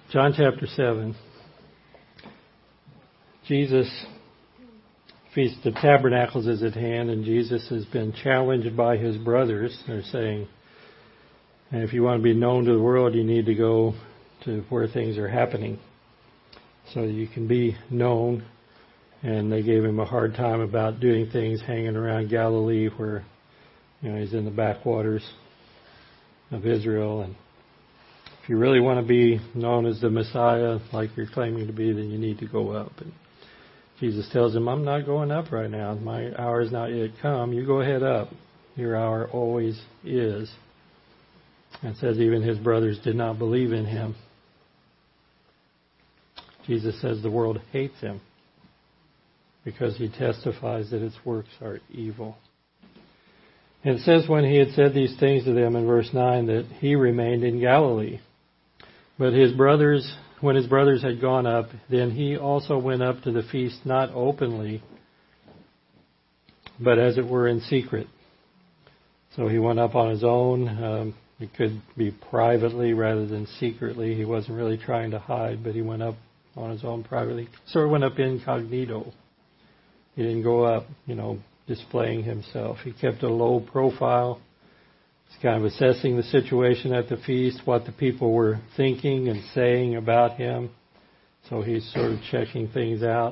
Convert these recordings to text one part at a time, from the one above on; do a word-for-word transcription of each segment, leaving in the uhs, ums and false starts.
John chapter seven. Jesus' Feast of Tabernacles is at hand, and Jesus has been challenged by his brothers. They're saying, if you want to be known to the world, you need to go to where things are happening so you can be known. And they gave him a hard time about doing things hanging around Galilee where, you know, he's in the backwaters of Israel. And if you really want to be known as the Messiah, like you're claiming to be, then you need to go up. And Jesus tells him, I'm not going up right now. My hour is not yet come. You go ahead up. Your hour always is. And it says even his brothers did not believe in him. Jesus says the world hates him because he testifies that its works are evil. And it says when he had said these things to them in verse nine that he remained in Galilee. But his brothers, when his brothers had gone up, then he also went up to the feast, not openly, but as it were in secret. So he went up on his own. Um, it could be privately rather than secretly. He wasn't really trying to hide, but he went up on his own privately. So he went up incognito. He didn't go up, you know, displaying himself. He kept a low profile. He's kind of assessing the situation at the feast, what the people were thinking and saying about him. So he's sort of checking things out.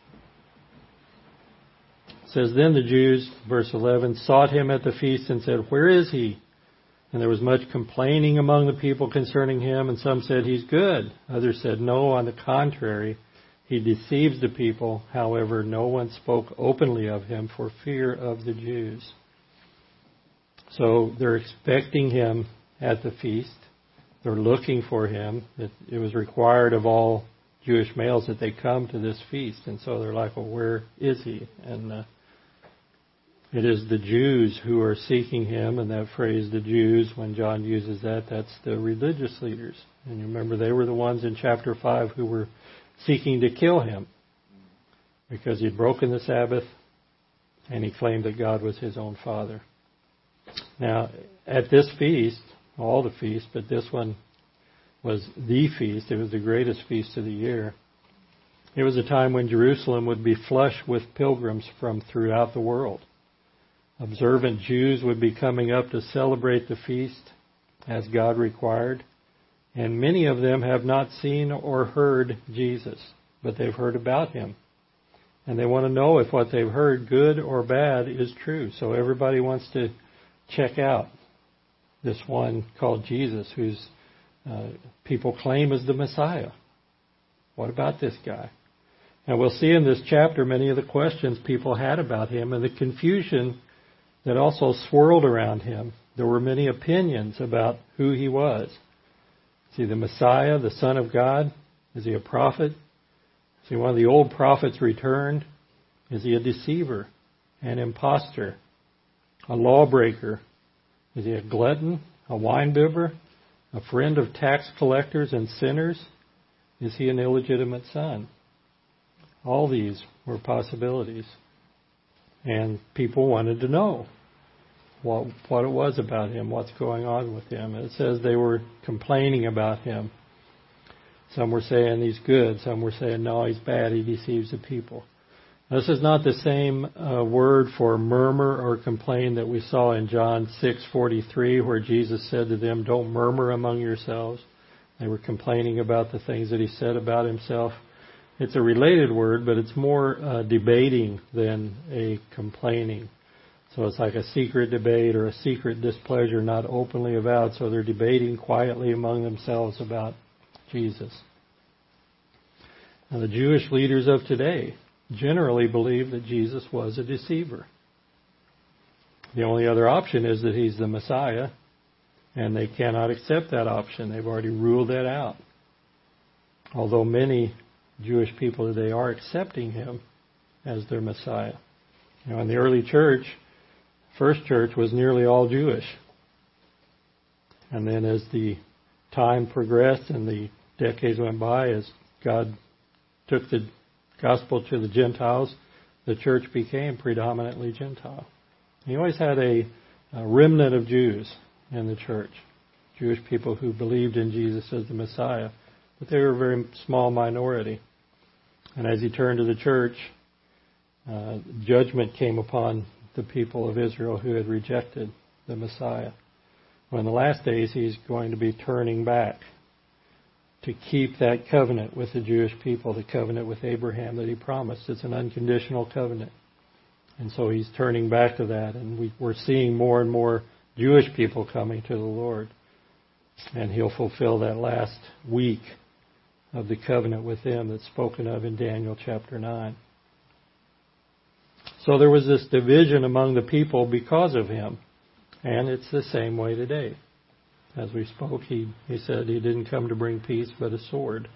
It says, then the Jews, verse eleven, sought him at the feast and said, where is he? And there was much complaining among the people concerning him, and some said, he's good. Others said, no, on the contrary, he deceives the people. However, no one spoke openly of him for fear of the Jews. So they're expecting him at the feast. They're looking for him. It, it was required of all Jewish males that they come to this feast. And so they're like, well, where is he? And uh, it is the Jews who are seeking him. And that phrase, the Jews, when John uses that, that's the religious leaders. And you remember they were the ones in chapter five who were seeking to kill him because he'd broken the Sabbath and he claimed that God was his own father. Now, at this feast, all the feasts, but this one was the feast. It was the greatest feast of the year. It was a time when Jerusalem would be flush with pilgrims from throughout the world. Observant Jews would be coming up to celebrate the feast as God required. And many of them have not seen or heard Jesus, but they've heard about him. And they want to know if what they've heard, good or bad, is true. So everybody wants to check out this one called Jesus, whose uh, people claim is the Messiah. What about this guy? And we'll see in this chapter many of the questions people had about him and the confusion that also swirled around him. There were many opinions about who he was. Is he the Messiah, the Son of God? Is he a prophet? Is he one of the old prophets returned? Is he a deceiver, an imposter, a lawbreaker? Is he a glutton, a winebibber, a friend of tax collectors and sinners? Is he an illegitimate son? All these were possibilities. And people wanted to know what, what it was about him, what's going on with him. And it says they were complaining about him. Some were saying he's good. Some were saying, no, he's bad. He deceives the people. This is not the same uh, word for murmur or complain that we saw in John six forty-three, where Jesus said to them, don't murmur among yourselves. They were complaining about the things that he said about himself. It's a related word, but it's more uh, debating than a complaining. So it's like a secret debate or a secret displeasure, not openly avowed. So they're debating quietly among themselves about Jesus. Now, the Jewish leaders of today generally believe that Jesus was a deceiver. The only other option is that he's the Messiah, and they cannot accept that option. They've already ruled that out. Although many Jewish people today are accepting him as their Messiah. You know, in the early church, first church was nearly all Jewish. And then as the time progressed and the decades went by, as God took the gospel to the Gentiles, the church became predominantly Gentile. He always had a, a remnant of Jews in the church, Jewish people who believed in Jesus as the Messiah. but they were a very small minority. And as he turned to the church, uh, judgment came upon the people of Israel who had rejected the Messiah. Well, in the last days, he's going to be turning back to keep that covenant with the Jewish people, the covenant with Abraham that he promised. It's an unconditional covenant. And so he's turning back to that, and we, we're seeing more and more Jewish people coming to the Lord. And he'll fulfill that last week of the covenant with them that's spoken of in Daniel chapter nine. So there was this division among the people because of him. And it's the same way today. As we spoke, he, he said he didn't come to bring peace but a sword.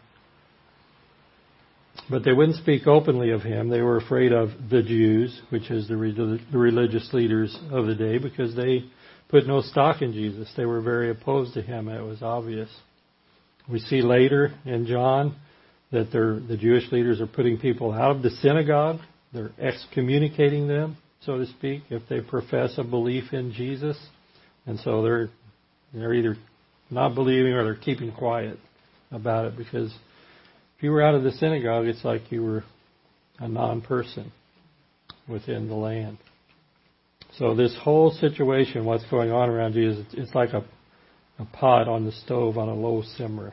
But they wouldn't speak openly of him. They were afraid of the Jews, which is the, re- the religious leaders of the day, because they put no stock in Jesus. They were very opposed to him. It was obvious. We see later in John that the Jewish leaders are putting people out of the synagogue. They're excommunicating them, so to speak, if they profess a belief in Jesus. And so they're they're either not believing or they're keeping quiet about it, because if you were out of the synagogue, it's like you were a non-person within the land. So this whole situation, what's going on around Jesus, it's like a, a pot on the stove on a low simmer.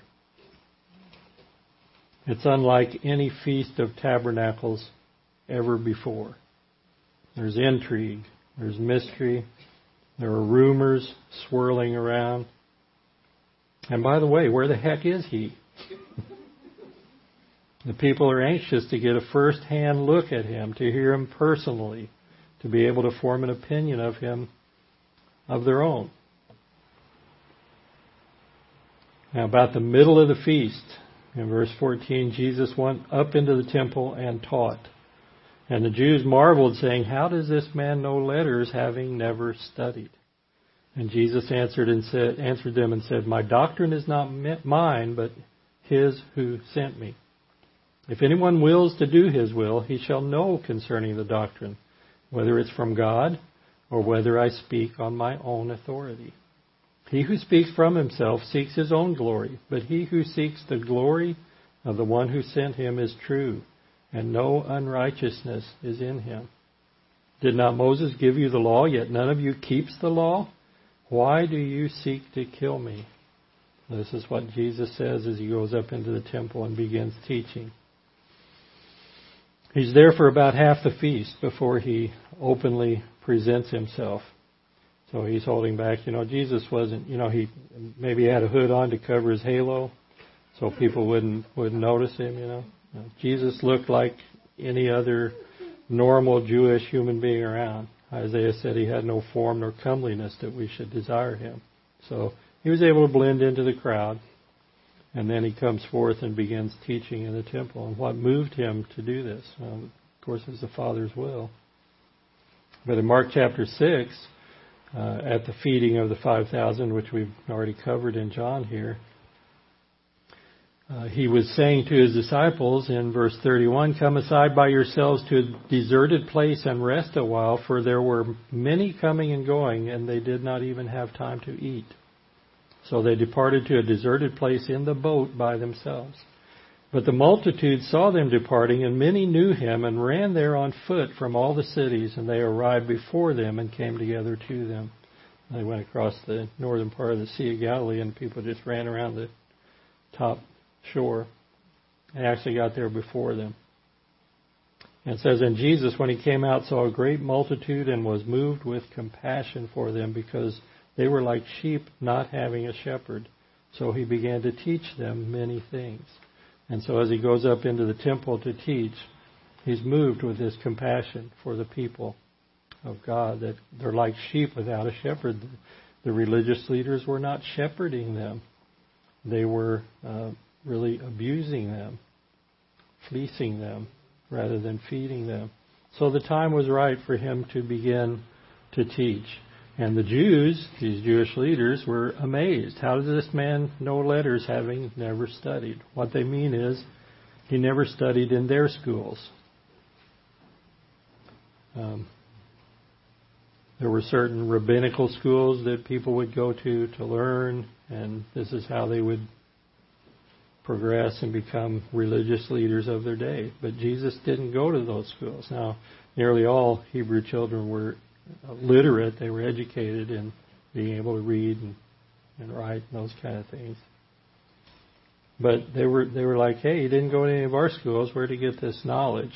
It's unlike any Feast of Tabernacles ever before. There's intrigue, there's mystery, there are rumors swirling around. And by the way, where the heck is he? The people are anxious to get a first-hand look at him, to hear him personally, to be able to form an opinion of him of their own. Now, about the middle of the feast, in verse fourteen, Jesus went up into the temple and taught. And the Jews marveled, saying, "How does this man know letters, having never studied?" And Jesus answered and said, answered them and said, "My doctrine is not mine, but his who sent me. If anyone wills to do his will, he shall know concerning the doctrine, whether it's from God or whether I speak on my own authority. He who speaks from himself seeks his own glory, but he who seeks the glory of the one who sent him is true, and no unrighteousness is in him. Did not Moses give you the law, yet none of you keeps the law? Why do you seek to kill me?" This is what Jesus says as he goes up into the temple and begins teaching. He's there for about half the feast before he openly presents himself. So he's holding back. You know, Jesus wasn't, you know, he maybe had a hood on to cover his halo so people wouldn't wouldn't notice him, you know. Jesus looked like any other normal Jewish human being around. Isaiah said he had no form nor comeliness that we should desire him. So he was able to blend into the crowd. And then he comes forth and begins teaching in the temple. And what moved him to do this? Well, of course, it's the Father's will. But in Mark chapter six, uh, at the feeding of the five thousand, which we've already covered in John here, uh, he was saying to his disciples in verse thirty-one, "Come aside by yourselves to a deserted place and rest a while, for there were many coming and going, and they did not even have time to eat." So they departed to a deserted place in the boat by themselves. But the multitude saw them departing, and many knew him, and ran there on foot from all the cities, and they arrived before them and came together to them. They went across the northern part of the Sea of Galilee, and people just ran around the top shore. They actually got there before them. And it says, "And Jesus, when he came out, saw a great multitude and was moved with compassion for them, because they were like sheep not having a shepherd. So he began to teach them many things." And so as he goes up into the temple to teach, he's moved with his compassion for the people of God, that they're like sheep without a shepherd. The religious leaders were not shepherding them. They were uh, really abusing them, fleecing them, rather than feeding them. So the time was right for him to begin to teach. And the Jews, these Jewish leaders, were amazed. How does this man know letters, having never studied? What they mean is, he never studied in their schools. Um, there were certain rabbinical schools that people would go to to learn, and this is how they would progress and become religious leaders of their day. But Jesus didn't go to those schools. Now, nearly all Hebrew children were literate. They were educated in being able to read and, and write and those kind of things. But they were they were like, hey, he didn't go to any of our schools. Where did he get this knowledge?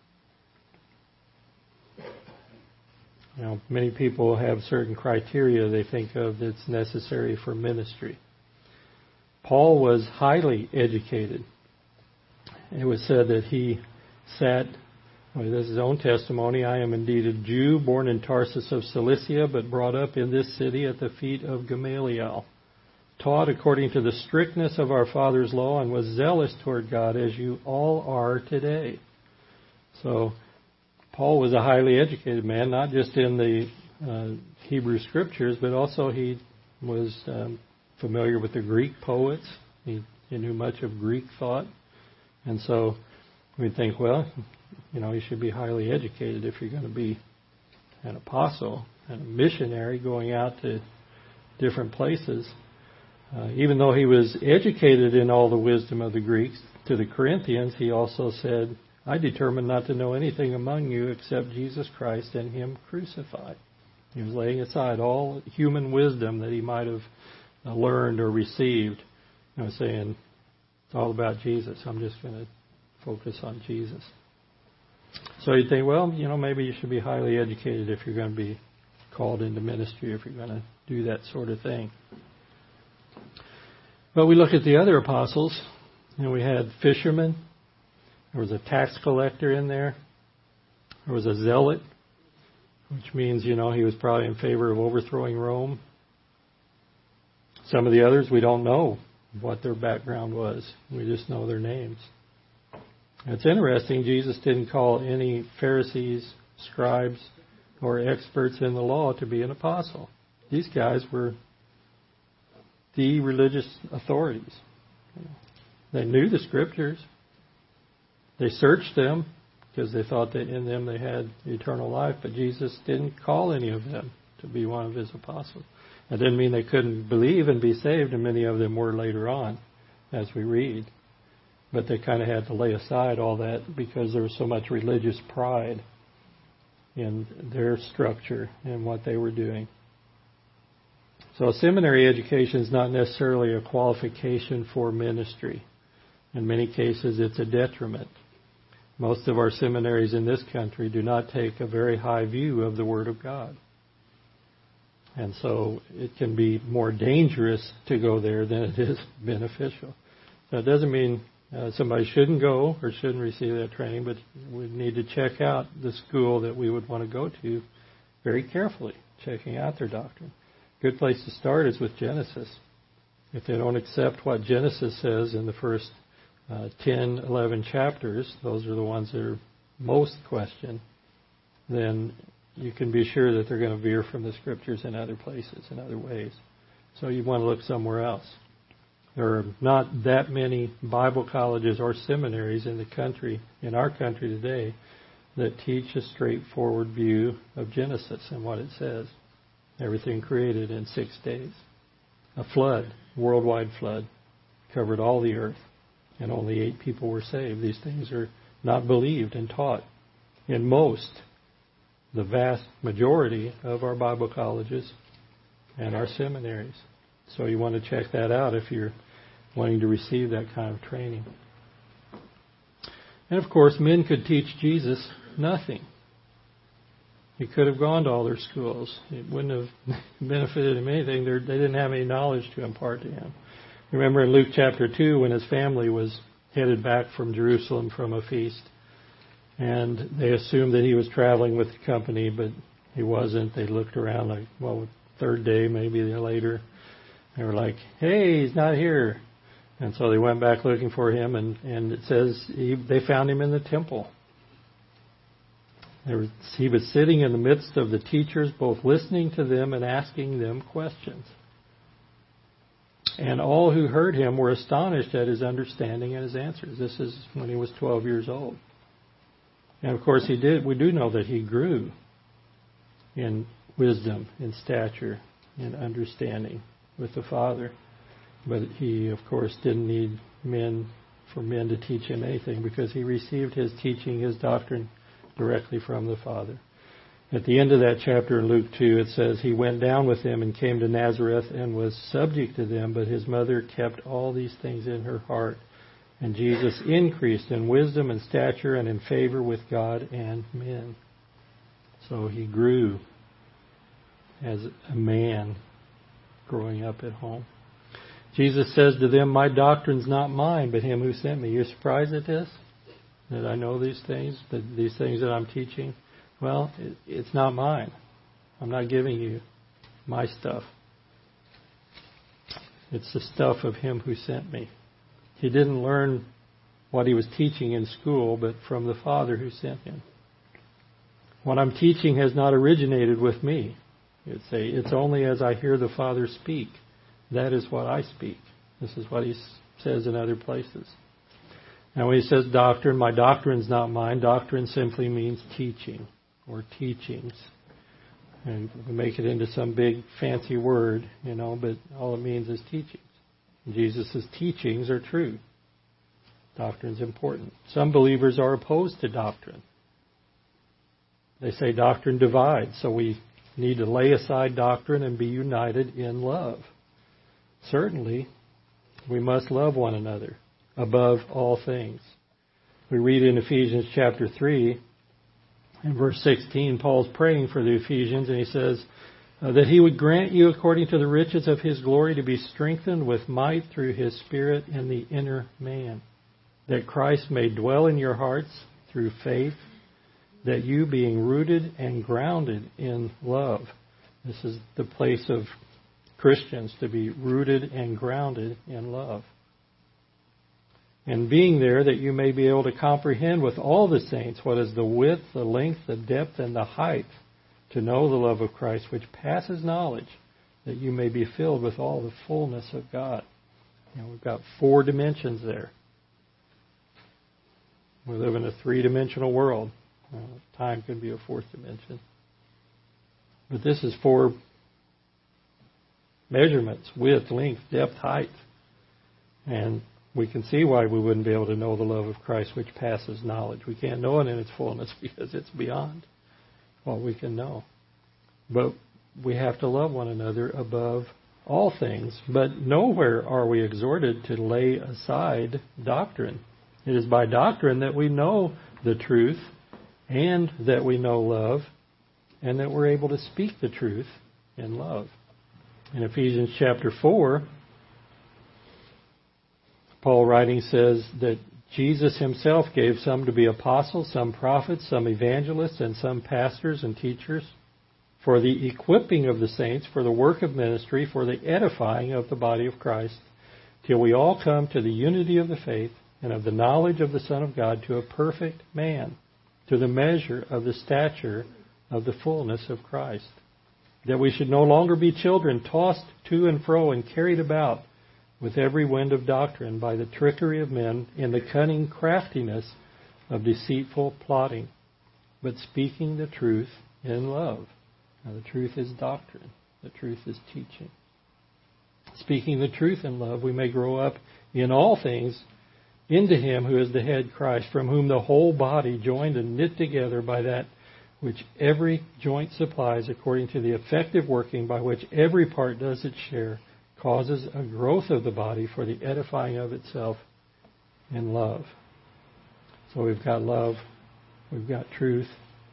You know, many people have certain criteria they think of that's necessary for ministry. Paul was highly educated. It was said that he sat, well, this is his own testimony, I am indeed a Jew, born in Tarsus of Cilicia, but brought up in this city at the feet of Gamaliel, taught according to the strictness of our father's law, and was zealous toward God as you all are today. So, Paul was a highly educated man, not just in the uh, Hebrew Scriptures, but also he was um, familiar with the Greek poets. He, he knew much of Greek thought. And so we think, well, you know, you should be highly educated if you're going to be an apostle and a missionary going out to different places. Uh, even though he was educated in all the wisdom of the Greeks, to the Corinthians, he also said, I determined not to know anything among you except Jesus Christ and Him crucified. He was laying aside all human wisdom that he might have learned or received. You know, saying, it's all about Jesus. I'm just going to focus on Jesus. So you think, well, you know, maybe you should be highly educated if you're going to be called into ministry, if you're going to do that sort of thing. But we look at the other apostles, and we had fishermen. There was a tax collector in there. There was a zealot, which means, you know, he was probably in favor of overthrowing Rome. Some of the others, we don't know what their background was. We just know their names. It's interesting, Jesus didn't call any Pharisees, scribes, or experts in the law to be an apostle. These guys were the religious authorities. They knew the Scriptures. They searched them because they thought that in them they had eternal life, but Jesus didn't call any of them to be one of His apostles. That didn't mean they couldn't believe and be saved, and many of them were later on, as we read. But they kind of had to lay aside all that because there was so much religious pride in their structure and what they were doing. So seminary education is not necessarily a qualification for ministry. In many cases, it's a detriment. Most of our seminaries in this country do not take a very high view of the Word of God. And so it can be more dangerous to go there than it is beneficial. So it doesn't mean uh, somebody shouldn't go or shouldn't receive that training, but we need to check out the school that we would want to go to very carefully, checking out their doctrine. A good place to start is with Genesis. If they don't accept what Genesis says in the first uh, ten, eleven chapters, those are the ones that are most questioned, then you can be sure that they're going to veer from the Scriptures in other places, in other ways. So you want to look somewhere else. There are not that many Bible colleges or seminaries in the country, in our country today, that teach a straightforward view of Genesis and what it says. Everything created in six days. A flood, worldwide flood, covered all the earth, and only eight people were saved. These things are not believed and taught in most, the vast majority of our Bible colleges and our seminaries. So you want to check that out if you're wanting to receive that kind of training. And of course, men could teach Jesus nothing. He could have gone to all their schools. It wouldn't have benefited him anything. They didn't have any knowledge to impart to him. Remember in Luke chapter two when his family was headed back from Jerusalem from a feast, and they assumed that he was traveling with the company, but he wasn't. They looked around like, well, third day, maybe later. They were like, hey, he's not here. And so they went back looking for him, and, and it says he, they found him in the temple. There was, he was sitting in the midst of the teachers, both listening to them and asking them questions. And all who heard him were astonished at his understanding and his answers. This is when he was twelve years old. And of course he did. We do know that he grew in wisdom, in stature, in understanding with the Father. But he, of course, didn't need men for men to teach him anything, because he received his teaching, his doctrine, directly from the Father. At the end of that chapter in Luke two, it says, he went down with them and came to Nazareth and was subject to them, but his mother kept all these things in her heart. And Jesus increased in wisdom and stature and in favor with God and men. So he grew as a man growing up at home. Jesus says to them, my doctrine's not mine, but him who sent me. You're surprised at this? That I know these things, that these things that I'm teaching? Well, it, it's not mine. I'm not giving you my stuff. It's the stuff of him who sent me. He didn't learn what he was teaching in school, but from the Father who sent him. What I'm teaching has not originated with me. You'd say, it's only as I hear the Father speak. That is what I speak. This is what he says in other places. Now when he says doctrine, my doctrine's not mine. Doctrine simply means teaching or teachings. And we make it into some big fancy word, you know, but all it means is teachings. Jesus' teachings are true. Doctrine's important. Some believers are opposed to doctrine. They say doctrine divides, so we need to lay aside doctrine and be united in love. Certainly, we must love one another above all things. We read in Ephesians chapter three, in verse sixteen, Paul's praying for the Ephesians, and he says uh, that he would grant you, according to the riches of his glory, to be strengthened with might through his Spirit in the inner man, that Christ may dwell in your hearts through faith, that you, being rooted and grounded in love. This is the place of Christians, to be rooted and grounded in love. And being there, that you may be able to comprehend with all the saints what is the width, the length, the depth, and the height, to know the love of Christ, which passes knowledge, that you may be filled with all the fullness of God. You know, we've got four dimensions there. We live in a three-dimensional world. Uh, time could be a fourth dimension. But this is four measurements: width, length, depth, height. And we can see why we wouldn't be able to know the love of Christ, which passes knowledge. We can't know it in its fullness because it's beyond what we can know. But we have to love one another above all things. But nowhere are we exhorted to lay aside doctrine. It is by doctrine that we know the truth, and that we know love, and that we're able to speak the truth in love. In Ephesians chapter four, Paul writing says that Jesus himself gave some to be apostles, some prophets, some evangelists, and some pastors and teachers, for the equipping of the saints, for the work of ministry, for the edifying of the body of Christ, till we all come to the unity of the faith and of the knowledge of the Son of God, to a perfect man, to the measure of the stature of the fullness of Christ, that we should no longer be children, tossed to and fro and carried about with every wind of doctrine by the trickery of men in the cunning craftiness of deceitful plotting, but speaking the truth in love. Now, the truth is doctrine. The truth is teaching. Speaking the truth in love, we may grow up in all things into him who is the head, Christ, from whom the whole body, joined and knit together by that which every joint supplies, according to the effective working by which every part does its share, causes a growth of the body for the edifying of itself in love. So we've got love, we've got truth.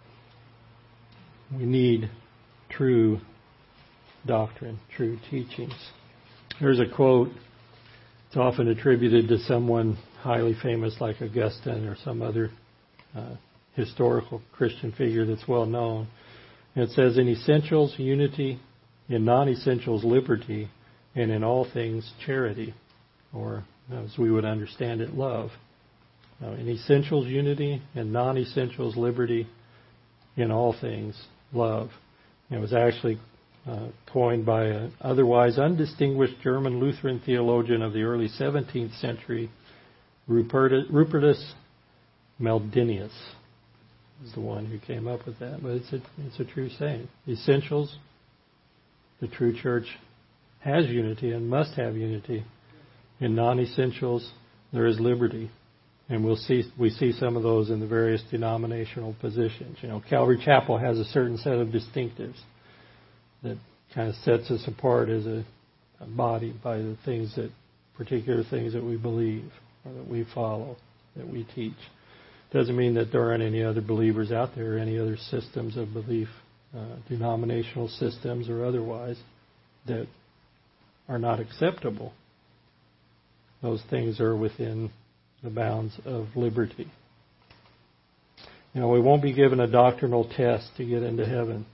We need true doctrine, true teachings. There's a quote. It's often attributed to someone highly famous like Augustine or some other uh, historical Christian figure that's well known. And it says, in essentials, unity; in non-essentials, liberty; and in all things, charity. Or, as we would understand it, love. Now, in essentials, unity; in non-essentials, liberty; in all things, love. It was actually Uh, coined by an otherwise undistinguished German Lutheran theologian of the early seventeenth century, Rupertus, Rupertus Meldenius is the one who came up with that. But it's a, it's a true saying. Essentials, the true church has unity and must have unity. In non-essentials, there is liberty. And we'll see we see some of those in the various denominational positions. You know, Calvary Chapel has a certain set of distinctives that kind of sets us apart as a, a body by the things that particular things that we believe or that we follow, that we teach. Doesn't mean that there aren't any other believers out there, or any other systems of belief, uh, denominational systems or otherwise, that are not acceptable. Those things are within the bounds of liberty. You know, we won't be given a doctrinal test to get into heaven.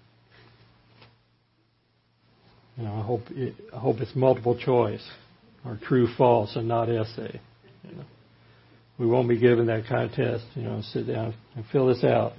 You know, I hope it, I hope it's multiple choice or true, false, and not essay. You know, we won't be given that kind of test. You know, sit down and fill this out.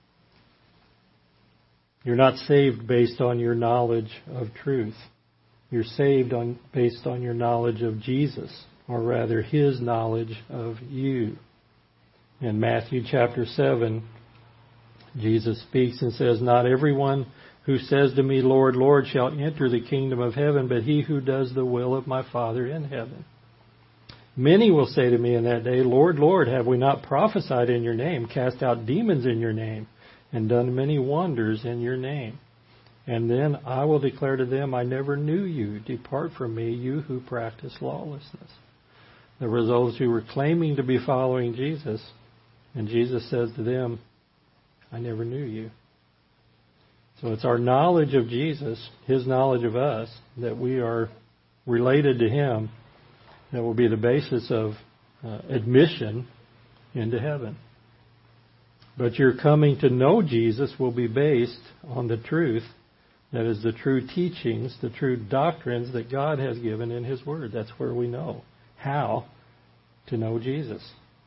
You're not saved based on your knowledge of truth. You're saved on based on your knowledge of Jesus, or rather His knowledge of you. In Matthew chapter seven, Jesus speaks and says, "Not everyone who says to me, 'Lord, Lord,' shall enter the kingdom of heaven, but he who does the will of my Father in heaven. Many will say to me in that day, 'Lord, Lord, have we not prophesied in your name, cast out demons in your name, and done many wonders in your name?' And then I will declare to them, 'I never knew you. Depart from me, you who practice lawlessness.'" There were those who were claiming to be following Jesus, and Jesus says to them, "I never knew you." So it's our knowledge of Jesus, His knowledge of us, that we are related to Him, that will be the basis of uh, admission into heaven. But your coming to know Jesus will be based on the truth, that is the true teachings, the true doctrines that God has given in His Word. That's where we know how to know Jesus.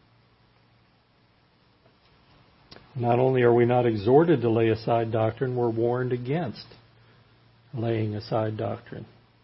Not only are we not exhorted to lay aside doctrine, we're warned against laying aside doctrine.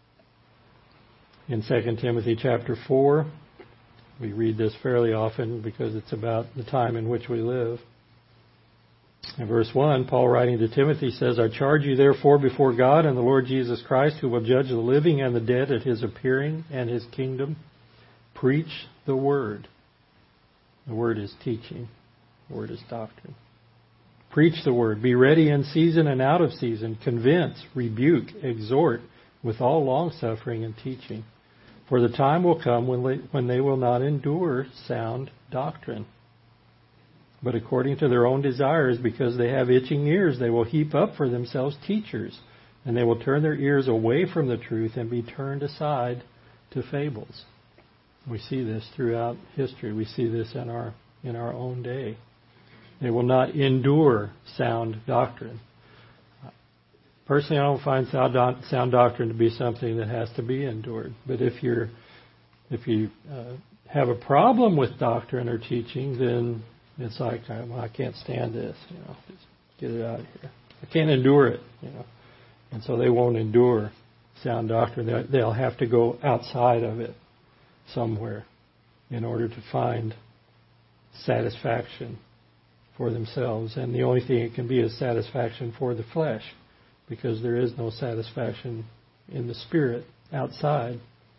In Second Timothy chapter four, we read this fairly often because it's about the time in which we live. In verse one, Paul writing to Timothy says, "I charge you therefore before God and the Lord Jesus Christ, who will judge the living and the dead at His appearing and His kingdom, preach the word." The word is teaching. The word is doctrine. Preach the word. Be ready in season and out of season. Convince, rebuke, exhort with all longsuffering and teaching. For the time will come when they, when they will not endure sound doctrine, but according to their own desires, because they have itching ears, they will heap up for themselves teachers, and they will turn their ears away from the truth and be turned aside to fables. We see this throughout history. We see this in our in our own day. They will not endure sound doctrine. Personally, I don't find sound, sound doctrine to be something that has to be endured. But if you're if you uh, have a problem with doctrine or teaching, then it's like, well, I can't stand this. You know, just get it out of here. I can't endure it. You know, and so they won't endure sound doctrine. They'll have to go outside of it somewhere in order to find satisfaction for themselves. And the only thing it can be is satisfaction for the flesh, because there is no satisfaction in the spirit outside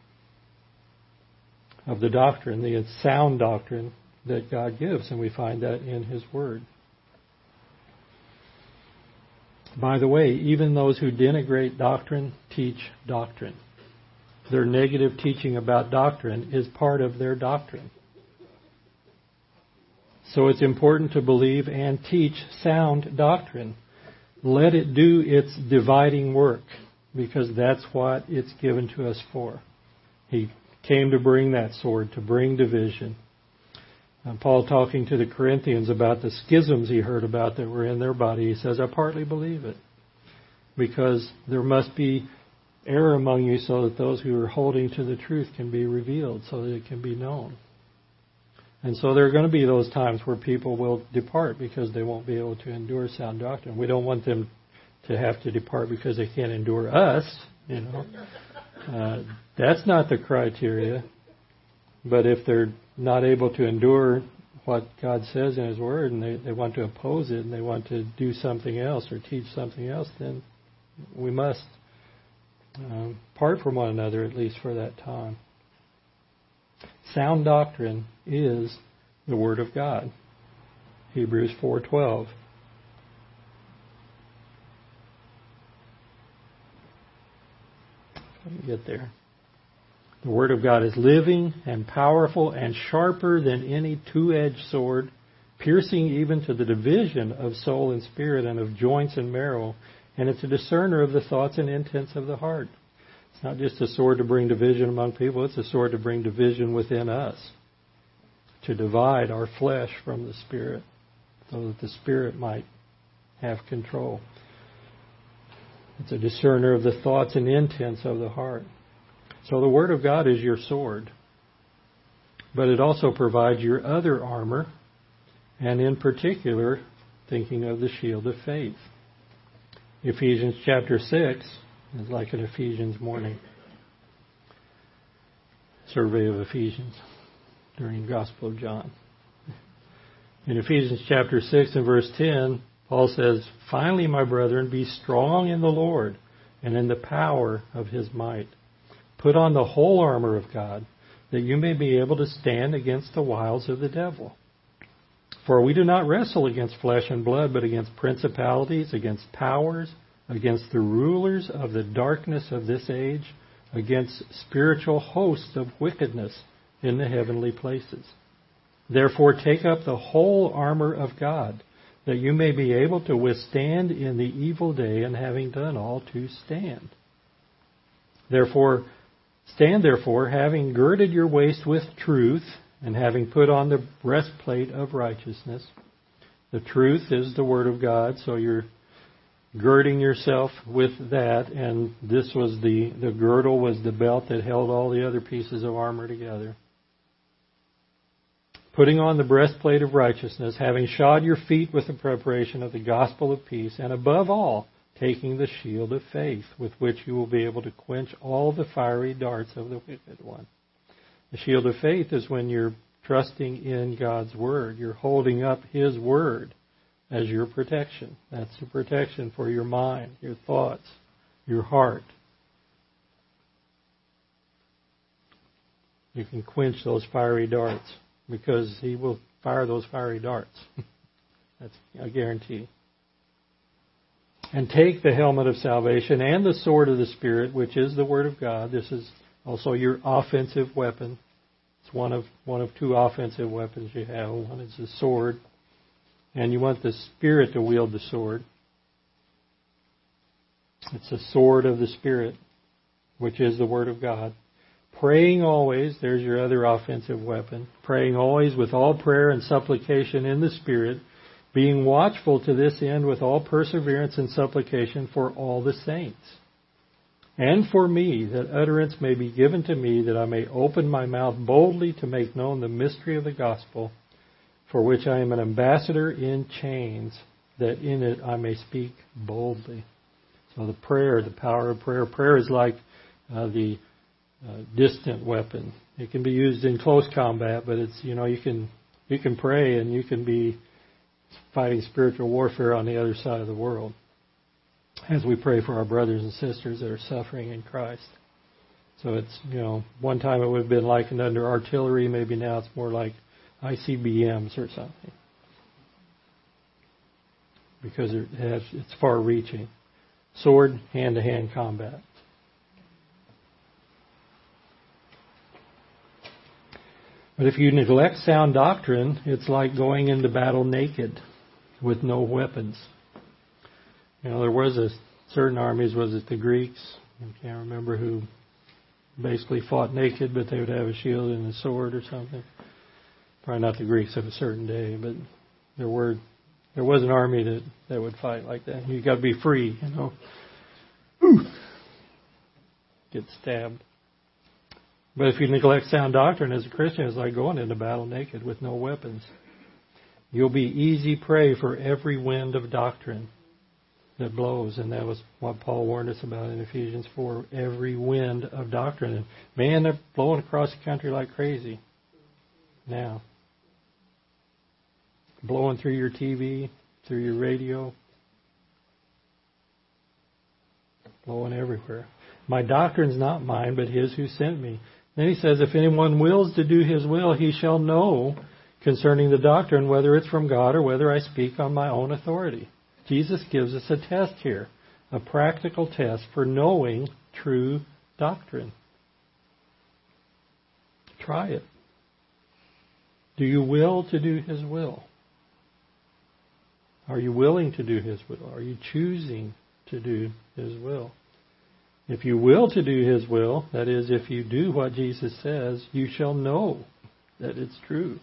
of the doctrine, the sound doctrine that God gives, and we find that in His Word. By the way, even those who denigrate doctrine teach doctrine. Their negative teaching about doctrine is part of their doctrine. So it's important to believe and teach sound doctrine. Let it do its dividing work, because that's what it's given to us for. He came to bring that sword, to bring division. And Paul, talking to the Corinthians about the schisms he heard about that were in their body, he says, "I partly believe it, because there must be error among you so that those who are holding to the truth can be revealed, so that it can be known." And so there are going to be those times where people will depart because they won't be able to endure sound doctrine. We don't want them to have to depart because they can't endure us, you know. Uh, that's not the criteria. But if they're not able to endure what God says in His Word, and they, they want to oppose it, and they want to do something else or teach something else, then we must um, part from one another, at least for that time. Sound doctrine is the Word of God. Hebrews four twelve. Let me get there. The Word of God is living and powerful and sharper than any two-edged sword, piercing even to the division of soul and spirit and of joints and marrow, and it's a discerner of the thoughts and intents of the heart. It's not just a sword to bring division among people, it's a sword to bring division within us, to divide our flesh from the Spirit, so that the Spirit might have control. It's a discerner of the thoughts and intents of the heart. So the Word of God is your sword, but it also provides your other armor, and in particular, thinking of the shield of faith. Ephesians chapter six is like an Ephesians morning survey of Ephesians during the Gospel of John. In Ephesians chapter six and verse ten, Paul says, "Finally, my brethren, be strong in the Lord and in the power of His might. Put on the whole armor of God, that you may be able to stand against the wiles of the devil. For we do not wrestle against flesh and blood, but against principalities, against powers, against the rulers of the darkness of this age, against spiritual hosts of wickedness in the heavenly places. Therefore take up the whole armor of God, that you may be able to withstand in the evil day, and having done all, to stand. Therefore, stand therefore, having girded your waist with truth, and having put on the breastplate of righteousness." The truth is the Word of God, so you're girding yourself with that, and this was the, the girdle was the belt that held all the other pieces of armor together. Putting on the breastplate of righteousness, having shod your feet with the preparation of the gospel of peace, and above all, taking the shield of faith, with which you will be able to quench all the fiery darts of the wicked one. The shield of faith is when you're trusting in God's Word. You're holding up His Word as your protection. That's the protection for your mind, your thoughts, your heart. You can quench those fiery darts, because He will fire those fiery darts. That's a guarantee. And take the helmet of salvation and the sword of the Spirit, which is the Word of God. This is also your offensive weapon. It's one of one of two offensive weapons you have. One is the sword, and you want the Spirit to wield the sword. It's the sword of the Spirit, which is the Word of God. Praying always, there's your other offensive weapon. Praying always with all prayer and supplication in the Spirit, being watchful to this end with all perseverance and supplication for all the saints. And for me, that utterance may be given to me, that I may open my mouth boldly to make known the mystery of the gospel, for which I am an ambassador in chains, that in it I may speak boldly. So the prayer, the power of prayer. Prayer is like uh, the uh, distant weapon. It can be used in close combat, but it's, you know, you can you can pray and you can be fighting spiritual warfare on the other side of the world, as we pray for our brothers and sisters that are suffering in Christ. So it's, you know, one time it would have been likened under artillery, maybe now it's more like I C B Ms or something, because it has, it's far-reaching. Sword, hand-to-hand combat. But if you neglect sound doctrine, it's like going into battle naked with no weapons. You know, there was a certain armies, was it the Greeks? I can't remember who basically fought naked, but they would have a shield and a sword or something. Probably not the Greeks of a certain day, but there were there was an army that, that would fight like that. You got to be free, you know. Ooh. Get stabbed. But if you neglect sound doctrine as a Christian, it's like going into battle naked with no weapons. You'll be easy prey for every wind of doctrine that blows. And that was what Paul warned us about in Ephesians four, every wind of doctrine. And man, they're blowing across the country like crazy now. Blowing through your T V, through your radio. Blowing everywhere. My doctrine's not mine, but His who sent me. Then he says, if anyone wills to do his will, he shall know concerning the doctrine whether it's from God or whether I speak on my own authority. Jesus gives us a test here, a practical test for knowing true doctrine. Try it. Do you will to do his will? Are you willing to do his will? Are you choosing to do his will? If you will to do his will, that is, if you do what Jesus says, you shall know that it's true.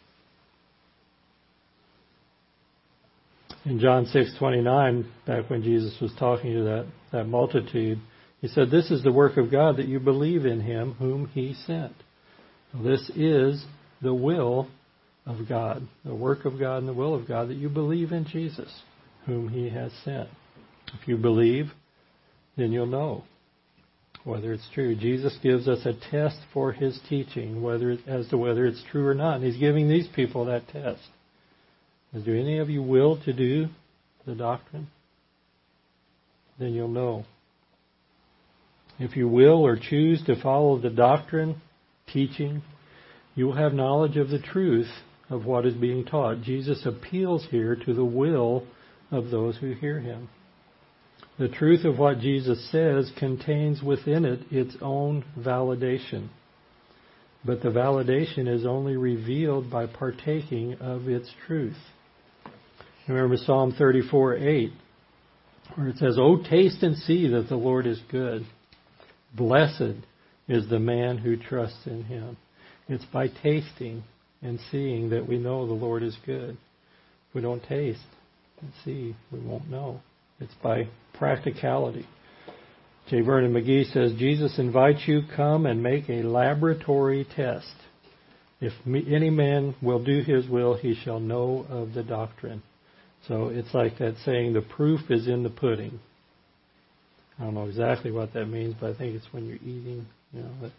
In John six twenty-nine, back when Jesus was talking to that, that multitude, he said, this is the work of God, that you believe in him whom he sent. This is the will of God, the work of God and the will of God, that you believe in Jesus whom he has sent. If you believe, then you'll know whether it's true. Jesus gives us a test for his teaching, whether as to whether it's true or not. And he's giving these people that test. Do any of you will to do the doctrine? Then you'll know. If you will or choose to follow the doctrine, teaching, you will have knowledge of the truth of what is being taught. Jesus appeals here to the will of those who hear him. The truth of what Jesus says contains within it its own validation. But the validation is only revealed by partaking of its truth. Remember Psalm thirty-four eight, where it says, "Oh, taste and see that the Lord is good. Blessed is the man who trusts in him." It's by tasting and seeing that we know the Lord is good. If we don't taste and see, we won't know. It's by practicality. J. Vernon McGee says, Jesus invites you, come and make a laboratory test. If any man will do his will, he shall know of the doctrine. So it's like that saying, the proof is in the pudding. I don't know exactly what that means, but I think it's when you're eating, you know. But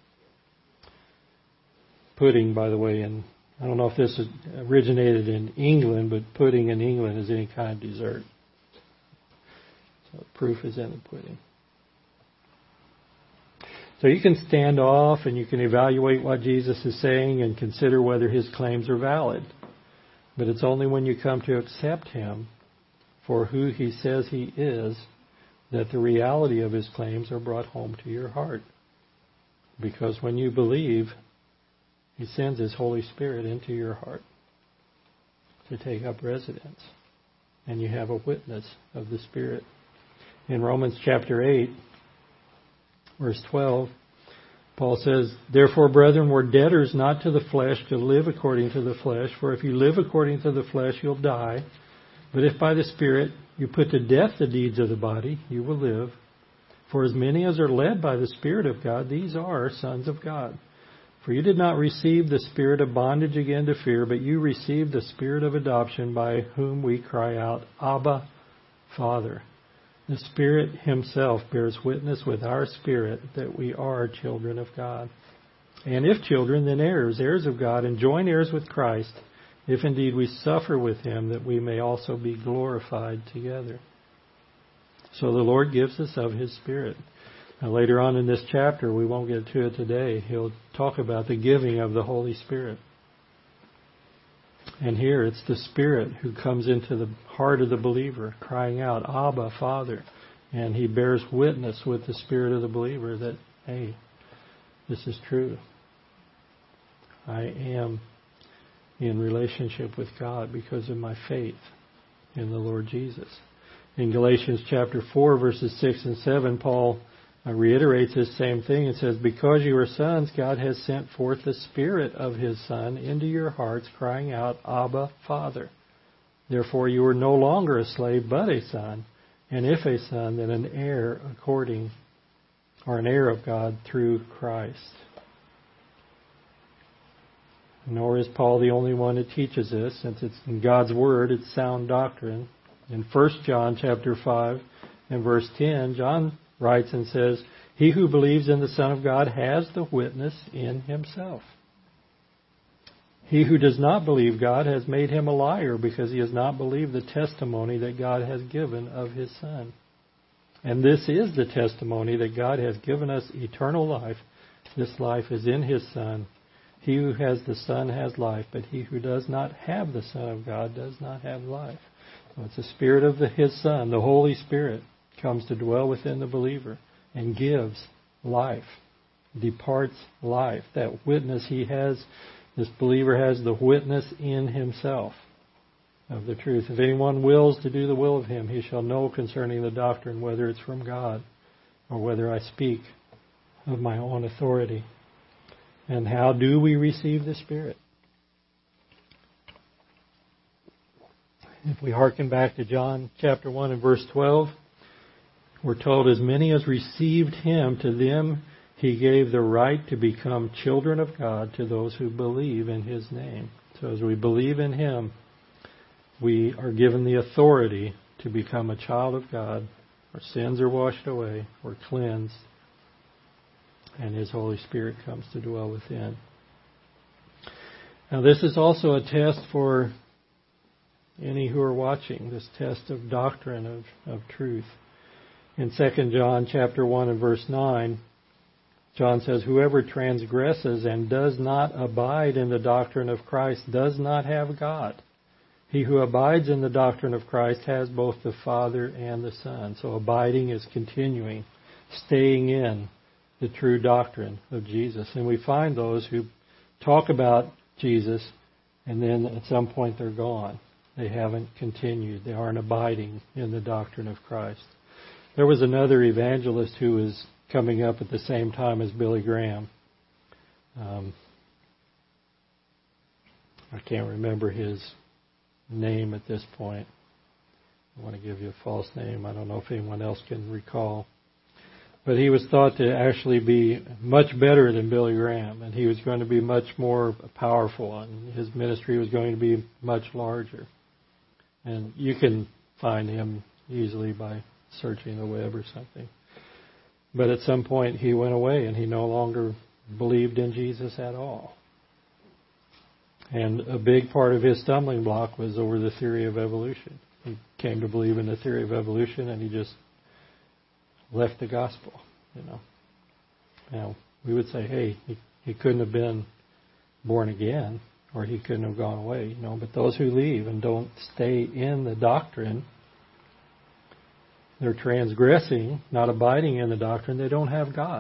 pudding, by the way, and I don't know if this originated in England, but pudding in England is any kind of dessert. So proof is in the pudding. So you can stand off and you can evaluate what Jesus is saying and consider whether his claims are valid. But it's only when you come to accept him for who he says he is that the reality of his claims are brought home to your heart. Because when you believe, he sends his Holy Spirit into your heart to take up residence. And you have a witness of the Spirit. In Romans chapter eight, verse twelve, Paul says, "Therefore, brethren, we're debtors not to the flesh to live according to the flesh. For if you live according to the flesh, you'll die. But if by the Spirit you put to death the deeds of the body, you will live. For as many as are led by the Spirit of God, these are sons of God. For you did not receive the spirit of bondage again to fear, but you received the Spirit of adoption, by whom we cry out, Abba, Father." The Spirit himself bears witness with our spirit that we are children of God. And if children, then heirs, heirs of God, and joint heirs with Christ, if indeed we suffer with him, that we may also be glorified together. So the Lord gives us of his Spirit. Now later on in this chapter, we won't get to it today, he'll talk about the giving of the Holy Spirit. And here it's the Spirit who comes into the heart of the believer, crying out, Abba, Father. And he bears witness with the spirit of the believer that, hey, this is true. I am in relationship with God because of my faith in the Lord Jesus. In Galatians chapter four, verses six and seven, Paul reiterates this same thing and says, "Because you are sons, God has sent forth the Spirit of his Son into your hearts, crying out, Abba, Father. Therefore you are no longer a slave, but a son. And if a son, then an heir according, or an heir of God through Christ." Nor is Paul the only one that teaches this, since it's in God's Word, it's sound doctrine. In First John chapter five and verse ten, John writes and says, "He who believes in the Son of God has the witness in himself. He who does not believe God has made him a liar, because he has not believed the testimony that God has given of his Son. And this is the testimony, that God has given us eternal life, This life is in His Son. He who has the Son has life, but he who does not have the Son of God does not have life. So it's the Spirit of the, His Son, the Holy Spirit, comes to dwell within the believer and gives life, departs life. That witness he has, this believer has the witness in himself of the truth. If anyone wills to do the will of Him, he shall know concerning the doctrine whether it's from God or whether I speak of my own authority. And how do we receive the Spirit? If we hearken back to John chapter one and verse twelve, we're told, as many as received Him, to them He gave the right to become children of God, to those who believe in His name. So as we believe in Him, we are given the authority to become a child of God. Our sins are washed away, we're cleansed, and His Holy Spirit comes to dwell within. Now this is also a test for any who are watching, this test of doctrine, of, of truth. In Second John chapter one and verse nine, John says, whoever transgresses and does not abide in the doctrine of Christ does not have God. He who abides in the doctrine of Christ has both the Father and the Son. So abiding is continuing, staying in the true doctrine of Jesus. And we find those who talk about Jesus and then at some point they're gone. They haven't continued. They aren't abiding in the doctrine of Christ. There was another evangelist who was coming up at the same time as Billy Graham. Um, I can't remember his name at this point. I want to give you a false name. I don't know if anyone else can recall. But he was thought to actually be much better than Billy Graham, and he was going to be much more powerful, and his ministry was going to be much larger. And you can find him easily by searching the web or something. But at some point he went away and he no longer believed in Jesus at all. And a big part of his stumbling block was over the theory of evolution. He came to believe in the theory of evolution and he just left the gospel, you know. Now, we would say, hey, he, he couldn't have been born again, or he couldn't have gone away, you know. But those who leave and don't stay in the doctrine, they're transgressing, not abiding in the doctrine. They don't have God.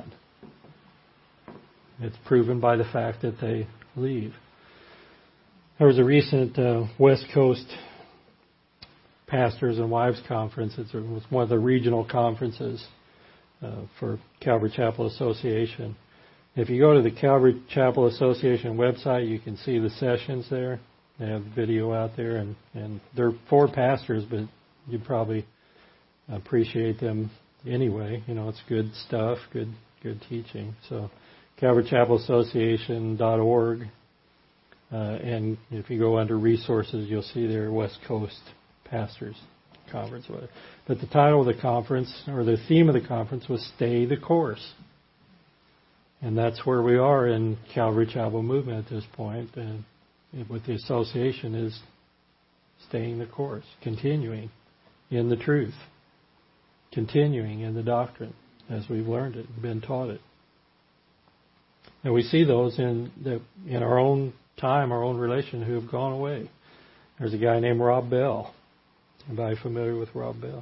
It's proven by the fact that they leave. There was a recent uh, West Coast Pastors and Wives Conference. It was one of the regional conferences uh, for Calvary Chapel Association. If you go to the Calvary Chapel Association website, you can see the sessions there. They have video out there, and, and they're for pastors, but you'd probably appreciate them anyway. You know, it's good stuff, good good teaching. So Calvary Chapel Association dot org, uh, and if you go under resources, you'll see their West Coast Pastors Conference. But the title of the conference, or the theme of the conference, was Stay the Course. And that's where we are in Calvary Chapel movement at this point. And with the association is staying the course, continuing in the truth, continuing in the doctrine as we've learned it, been taught it. And we see those in the, in our own time, our own relation, who have gone away. There's a guy named Rob Bell. Anybody familiar with Rob Bell?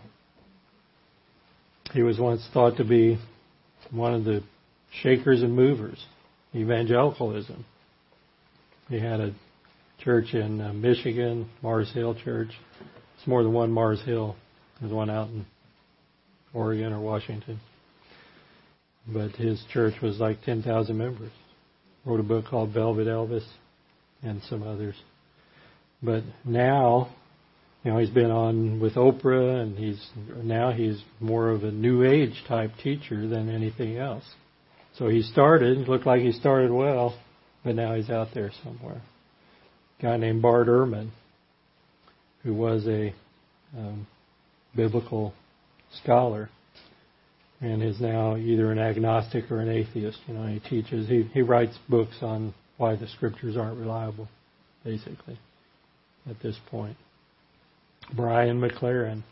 He was once thought to be one of the shakers and movers, evangelicalism. He had a church in uh, Michigan, Mars Hill Church. It's more than one Mars Hill. There's one out in Oregon or Washington. But his church was like ten thousand members. Wrote a book called Velvet Elvis and some others. But now, you know, he's been on with Oprah, and he's now he's more of a New Age type teacher than anything else. So he started, it looked like he started well, but now he's out there somewhere. A guy named Bart Ehrman, who was a um, biblical scholar, and is now either an agnostic or an atheist. You know, he teaches, he, he writes books on why the scriptures aren't reliable, basically, at this point. Brian McLaren,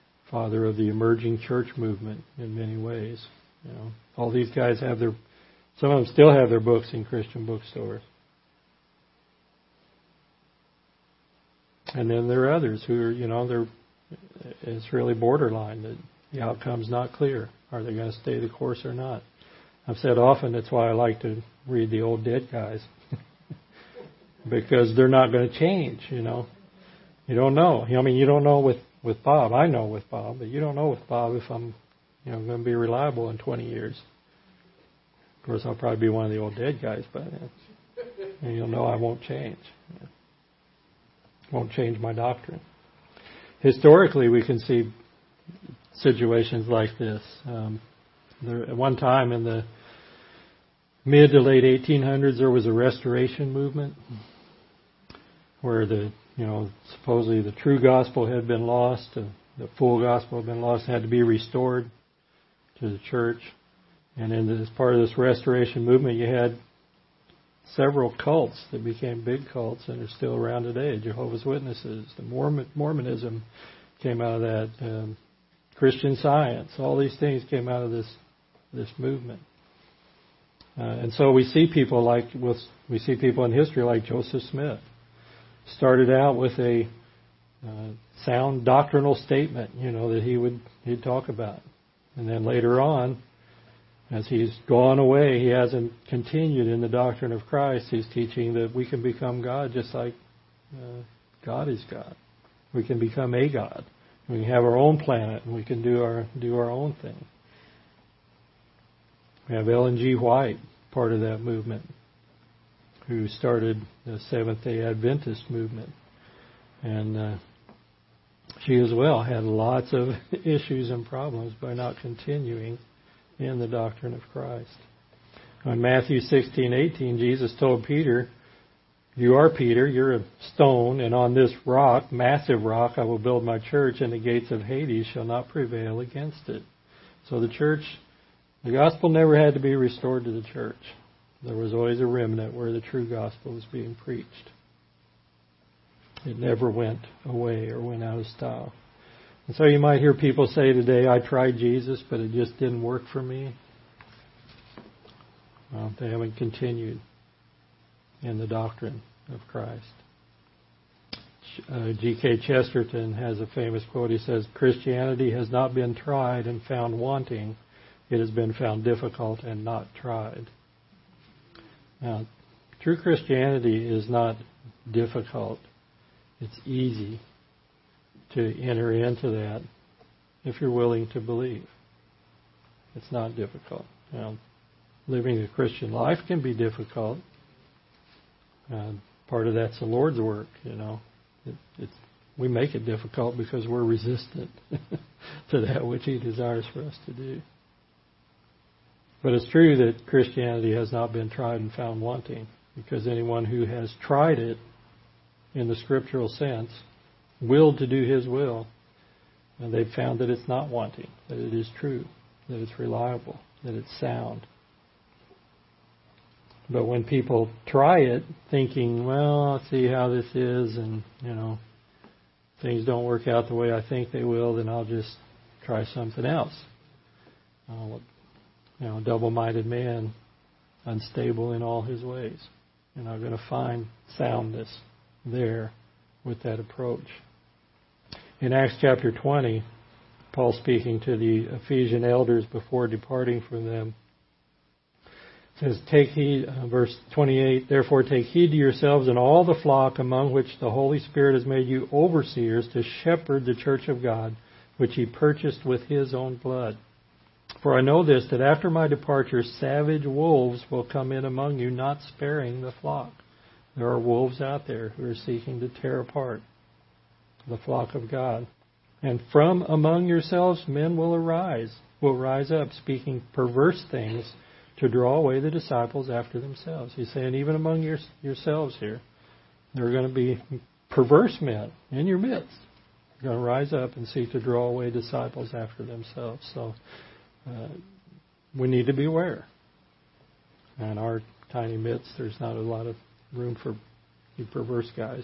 father of the emerging church movement in many ways. You know, all these guys have their Some of them still have their books in Christian bookstores. And then there are others who are, you know, they're, it's really borderline. The, the outcome's not clear. Are they going to stay the course or not? I've said often that's why I like to read the old dead guys. Because they're not going to change, you know. You don't know. I mean, you don't know with, with Bob. I know with Bob, but you don't know with Bob if I'm, you know, going to be reliable in twenty years. Of course, I'll probably be one of the old dead guys by then. And you'll know I won't change. Won't change my doctrine. Historically, we can see situations like this. Um, there, at one time in the mid to late eighteen hundreds, there was a restoration movement where the, you know, supposedly the true gospel had been lost, uh, the full gospel had been lost, had to be restored to the church. And in this, part of this restoration movement, you had several cults that became big cults and are still around today. Jehovah's Witnesses, the Mormon, Mormonism came out of that. Um, Christian Science, all these things came out of this this movement. Uh, and so we see people like we see people in history like Joseph Smith. Started out with a uh, sound doctrinal statement, you know, that he would he'd talk about, and then later on, as he's gone away, he hasn't continued in the doctrine of Christ. He's teaching that we can become God just like uh, God is God. We can become a God. We can have our own planet, and we can do our do our own thing. We have Ellen G. White, part of that movement, who started the Seventh-day Adventist movement. And uh, she as well had lots of issues and problems by not continuing in the doctrine of Christ. In Matthew sixteen eighteen, Jesus told Peter, "You are Peter, you're a stone, and on this rock, massive rock, I will build my church, and the gates of Hades shall not prevail against it." So the church, the gospel never had to be restored to the church. There was always a remnant where the true gospel was being preached. It never went away or went out of style. And so you might hear people say today, "I tried Jesus, but it just didn't work for me." Well, they haven't continued in the doctrine of Christ. Uh, G K Chesterton has a famous quote. He says, "Christianity has not been tried and found wanting. It has been found difficult and not tried." Now, true Christianity is not difficult. It's easy to enter into that if you're willing to believe. It's not difficult. Now, living a Christian life can be difficult. Uh, part of that's the Lord's work, you know. It, it's, we make it difficult because we're resistant to that which He desires for us to do. But it's true that Christianity has not been tried and found wanting, because anyone who has tried it in the scriptural sense, willed to do His will, and they've found that it's not wanting, that it is true, that it's reliable, that it's sound. But when people try it, thinking, well, I'll see how this is, and, you know, things don't work out the way I think they will, then I'll just try something else. Uh, you know, a double-minded man, unstable in all his ways. You're not going to find soundness there with that approach. In Acts chapter twenty, Paul speaking to the Ephesian elders before departing from them, says, "Take heed," uh, verse twenty-eight, "Therefore take heed to yourselves and all the flock among which the Holy Spirit has made you overseers to shepherd the church of God, which He purchased with His own blood. For I know this, that after my departure savage wolves will come in among you, not sparing the flock." There are wolves out there who are seeking to tear apart the flock of God. "And from among yourselves men will arise, will rise up, speaking perverse things to draw away the disciples after themselves." He's saying even among your, yourselves here, there are going to be perverse men in your midst. They're going to rise up and seek to draw away disciples after themselves. So uh, we need to be aware. In our tiny midst, there's not a lot of room for you perverse guys.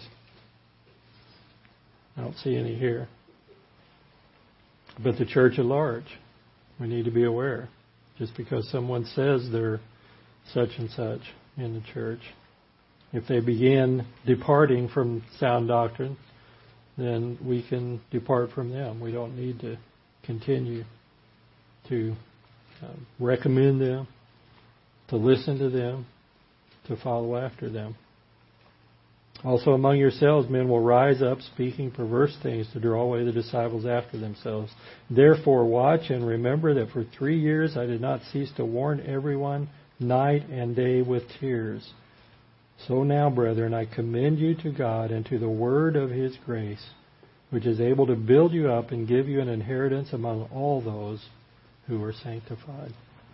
I don't see any here. But the church at large, we need to be aware. Just because someone says they're such and such in the church. If they begin departing from sound doctrine, then we can depart from them. We don't need to continue to uh, recommend them, to listen to them, to follow after them. Also among yourselves men will rise up speaking perverse things to draw away the disciples after themselves. Therefore watch and remember that for three years I did not cease to warn everyone night and day with tears. So now, brethren, I commend you to God and to the word of His grace, which is able to build you up and give you an inheritance among all those who are sanctified.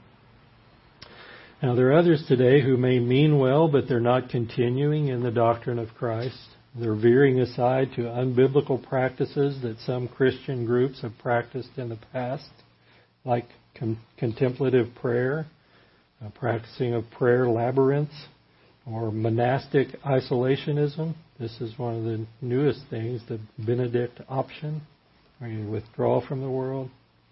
Now, there are others today who may mean well, but they're not continuing in the doctrine of Christ. They're veering aside to unbiblical practices that some Christian groups have practiced in the past, like con- contemplative prayer, uh, practicing of prayer labyrinths, or monastic isolationism. This is one of the newest things, the Benedict option, where you withdraw from the world.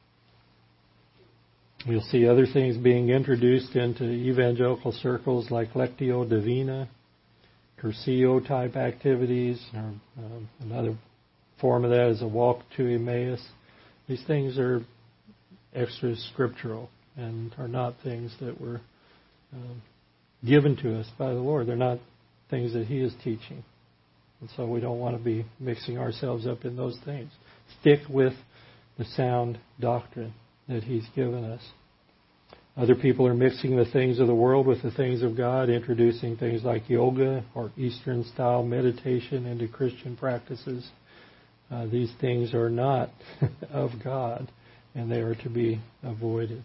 We'll see other things being introduced into evangelical circles like Lectio Divina, Cursillo type activities, or uh, another form of that is a walk to Emmaus. These things are extra scriptural and are not things that were um, given to us by the Lord. They're not things that He is teaching. And so we don't want to be mixing ourselves up in those things. Stick with the sound doctrine that He's given us. Other people are mixing the things of the world with the things of God, introducing things like yoga or Eastern style meditation into Christian practices. Uh, these things are not of God, and they are to be avoided.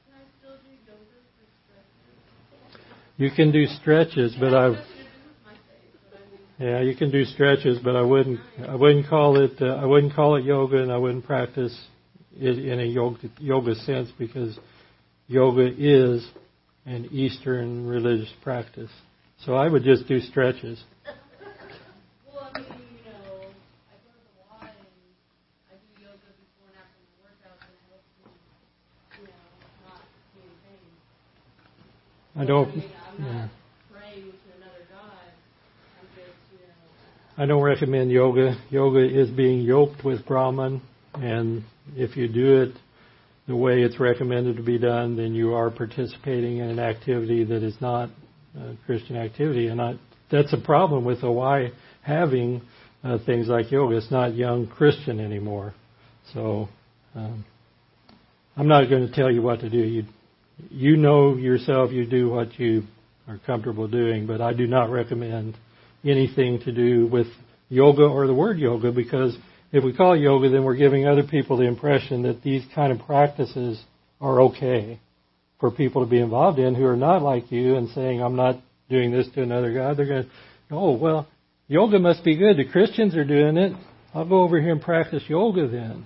You can do stretches, but I yeah, you can do stretches, but I wouldn't I wouldn't call it uh, I wouldn't call it yoga, and I wouldn't practice it in a yoga yoga sense, because yoga is an Eastern religious practice. So I would just do stretches. Well, I mean, you know, I go to the Y and I do yoga before and after the workouts, and it helps me, you know, not be in pain. I don't. I mean, I'm not Yeah. praying to another God. I'm just, you know. I don't recommend yoga. Yoga is being yoked with Brahman, and if you do it the way it's recommended to be done, then you are participating in an activity that is not a Christian activity. And I, that's a problem with the Y having uh, things like yoga. It's not young Christian anymore. So um, I'm not going to tell you what to do. You, you know yourself, you do what you are comfortable doing, but I do not recommend anything to do with yoga or the word yoga, because if we call it yoga, then we're giving other people the impression that these kind of practices are okay for people to be involved in who are not like you, and saying, I'm not doing this to another God. They're going, oh, well, yoga must be good. The Christians are doing it. I'll go over here and practice yoga then.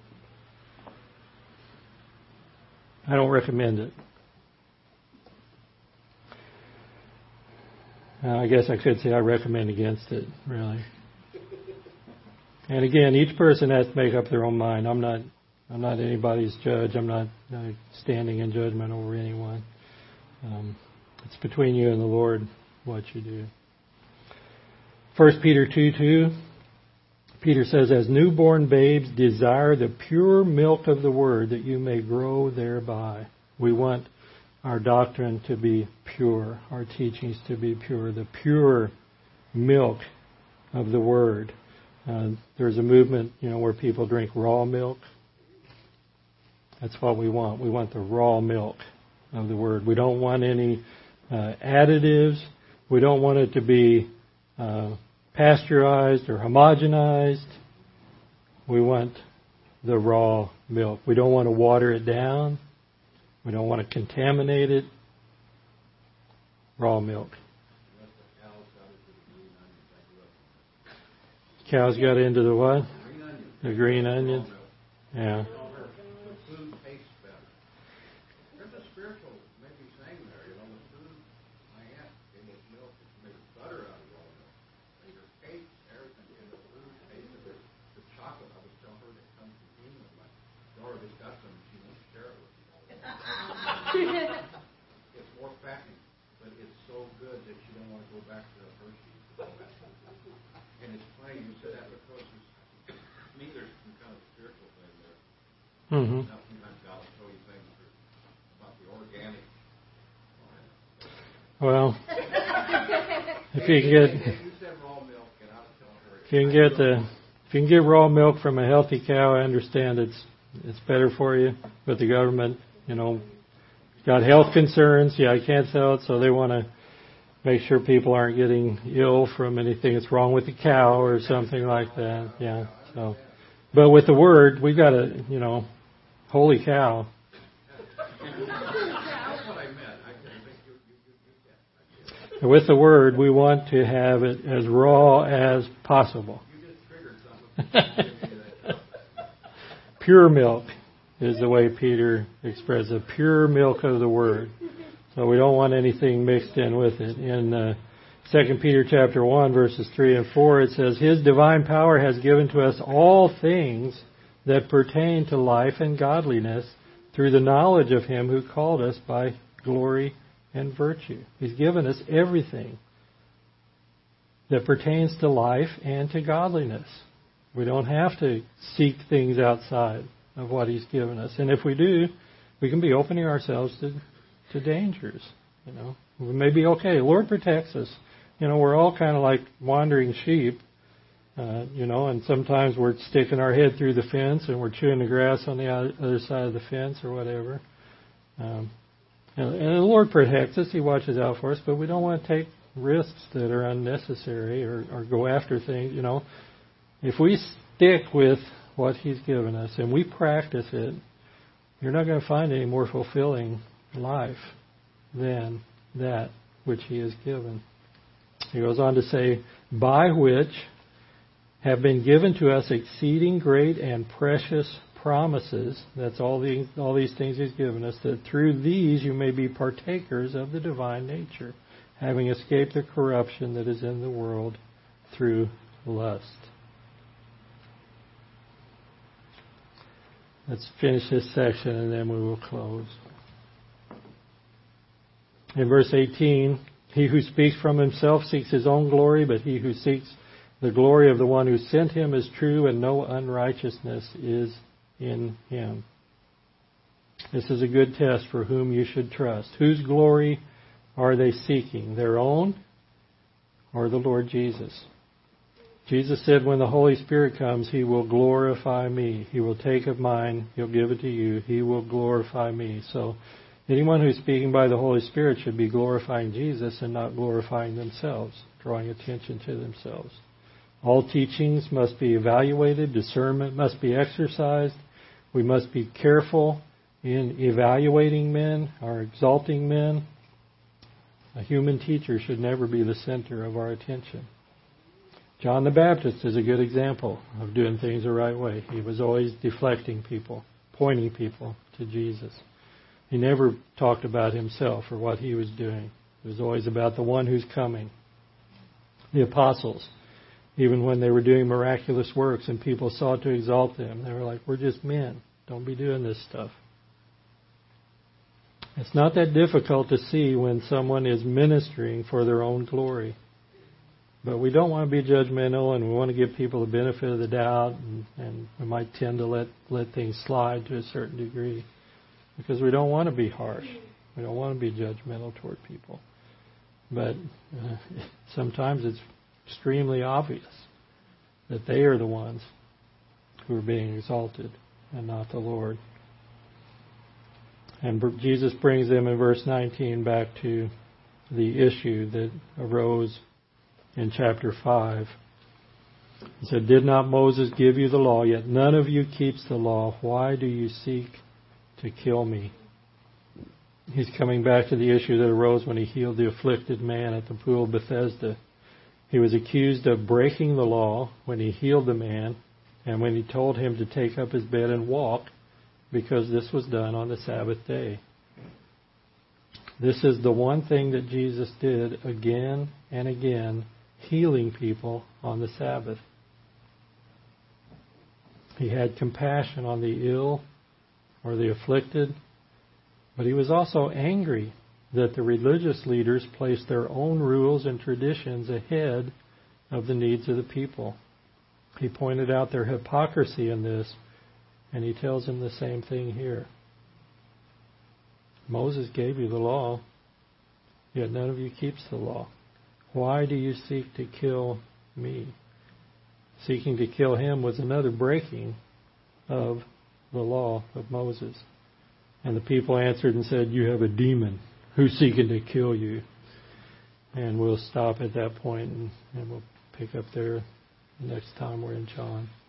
I don't recommend it. Uh, I guess I could say I recommend against it, really. And again, each person has to make up their own mind. I'm not, I'm not anybody's judge. I'm not, not standing in judgment over anyone. Um, it's between you and the Lord what you do. First Peter two two, Peter says, as newborn babes desire the pure milk of the word, that you may grow thereby. We want our doctrine to be pure, our teachings to be pure, the pure milk of the word. Uh, there's a movement, you know, where people drink raw milk. That's what we want. We want the raw milk of the word. We don't want any uh, additives. We don't want it to be uh, pasteurized or homogenized. We want the raw milk. We don't want to water it down. We don't want to contaminate it. Raw milk. Cows got into the what? Green onion. The green onions? Yeah. The food tastes better. There's a spiritual maybe saying there, you know, the food my aunt gave us milk, it's made butter out of raw milk. And your cake, everything in the food tasted the, the chocolate. I was telling her that comes from England. My daughter just got some, she wants to share it with you. It's more fattening. that because to me there's some kind of spiritual thing there. Mm-hmm. Now sometimes God will show you things about the organic. Well, if you can get You said raw milk, and I was telling her. if you can get the if you can get raw milk from a healthy cow, I understand it's it's better for you. But the government, you know, got health concerns. Yeah, I can't sell it, so they want to make sure people aren't getting ill from anything that's wrong with the cow or something like that. Yeah. So, but with the word, we've got a, you know, holy cow. With the word, we want to have it as raw as possible. Pure milk is the way Peter expressed it. Pure milk of the word. So we don't want anything mixed in with it. In uh, Second Peter chapter one, verses three and four, it says, His divine power has given to us all things that pertain to life and godliness through the knowledge of Him who called us by glory and virtue. He's given us everything that pertains to life and to godliness. We don't have to seek things outside of what He's given us. And if we do, we can be opening ourselves to to dangers. You know, we may be okay. The Lord protects us. You know, we're all kind of like wandering sheep. Uh, you know, and sometimes we're sticking our head through the fence and we're chewing the grass on the other side of the fence or whatever. Um, and, and the Lord protects us. He watches out for us, but we don't want to take risks that are unnecessary or, or go after things. You know, if we stick with what He's given us and we practice it, you're not going to find any more fulfilling life than that which He has given. He goes on to say, by which have been given to us exceeding great and precious promises. That's all these, all these things He's given us, that through these you may be partakers of the divine nature, having escaped the corruption that is in the world through lust. Let's finish this section and then we will close. In verse eighteen, he who speaks from himself seeks his own glory, but he who seeks the glory of the one who sent him is true, and no unrighteousness is in him. This is a good test for whom you should trust. Whose glory are they seeking? Their own or the Lord Jesus? Jesus said, when the Holy Spirit comes, He will glorify me. He will take of mine. He'll give it to you. He will glorify me. So anyone who's speaking by the Holy Spirit should be glorifying Jesus and not glorifying themselves, drawing attention to themselves. All teachings must be evaluated. Discernment must be exercised. We must be careful in evaluating men or exalting men. A human teacher should never be the center of our attention. John the Baptist is a good example of doing things the right way. He was always deflecting people, pointing people to Jesus. He never talked about himself or what he was doing. It was always about the one who's coming. The apostles, even when they were doing miraculous works and people sought to exalt them, they were like, we're just men. Don't be doing this stuff. It's not that difficult to see when someone is ministering for their own glory. But we don't want to be judgmental, and we want to give people the benefit of the doubt, and, and we might tend to let, let things slide to a certain degree because we don't want to be harsh. We don't want to be judgmental toward people. But uh, sometimes it's extremely obvious that they are the ones who are being exalted and not the Lord. And Jesus brings them in verse nineteen back to the issue that arose in chapter five. He said, did not Moses give you the law, yet none of you keeps the law? Why do you seek to kill me? He's coming back to the issue that arose when he healed the afflicted man at the pool of Bethesda. He was accused of breaking the law when he healed the man and when he told him to take up his bed and walk, because this was done on the Sabbath day. This is the one thing that Jesus did again and again, healing people on the Sabbath. He had compassion on the ill or the afflicted, but he was also angry that the religious leaders placed their own rules and traditions ahead of the needs of the people. He pointed out their hypocrisy in this, and he tells them the same thing here. Moses gave you the law, yet none of you keeps the law. Why do you seek to kill me? Seeking to kill him was another breaking of the law of Moses. And the people answered and said, you have a demon who's seeking to kill you. And we'll stop at that point and, and we'll pick up there next time we're in John.